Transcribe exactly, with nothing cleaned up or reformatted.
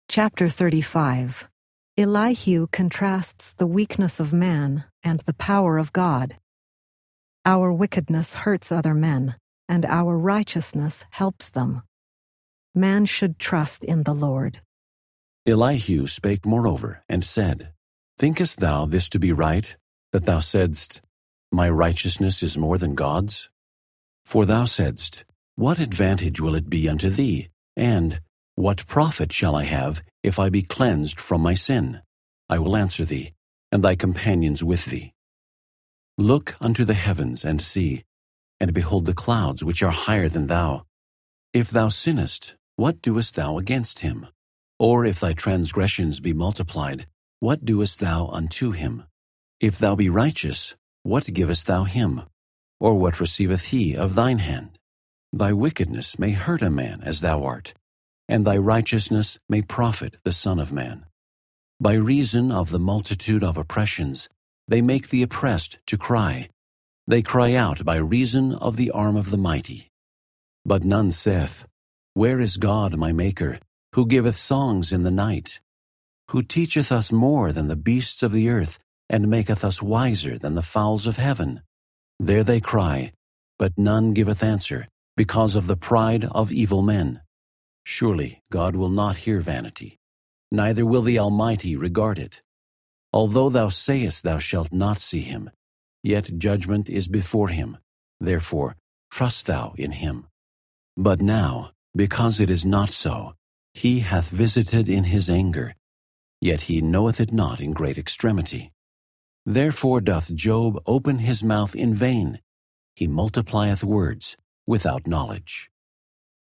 Chapter thirty-five. Elihu contrasts the weakness of man and the power of God. Our wickedness hurts other men, and our righteousness helps them. Man should trust in the Lord. Elihu spake moreover, and said, Thinkest thou this to be right, that thou saidst, My righteousness is more than God's? For thou saidst, What advantage will it be unto thee? And, What profit shall I have, if I be cleansed from my sin? I will answer thee, and thy companions with thee. Look unto the heavens, and see, and behold the clouds which are higher than thou. If thou sinnest, what doest thou against him? Or if thy transgressions be multiplied, what doest thou unto him? If thou be righteous, what givest thou him? Or what receiveth he of thine hand? Thy wickedness may hurt a man as thou art, and thy righteousness may profit the Son of Man. By reason of the multitude of oppressions, they make the oppressed to cry. They cry out by reason of the arm of the mighty. But none saith, Where is God my Maker, who giveth songs in the night? Who teacheth us more than the beasts of the earth, and maketh us wiser than the fowls of heaven? There they cry, but none giveth answer, because of the pride of evil men. Surely God will not hear vanity, neither will the Almighty regard it. Although thou sayest thou shalt not see him, yet judgment is before him, therefore trust thou in him. But now, because it is not so, he hath visited in his anger, yet he knoweth it not in great extremity. Therefore doth Job open his mouth in vain, he multiplieth words without knowledge.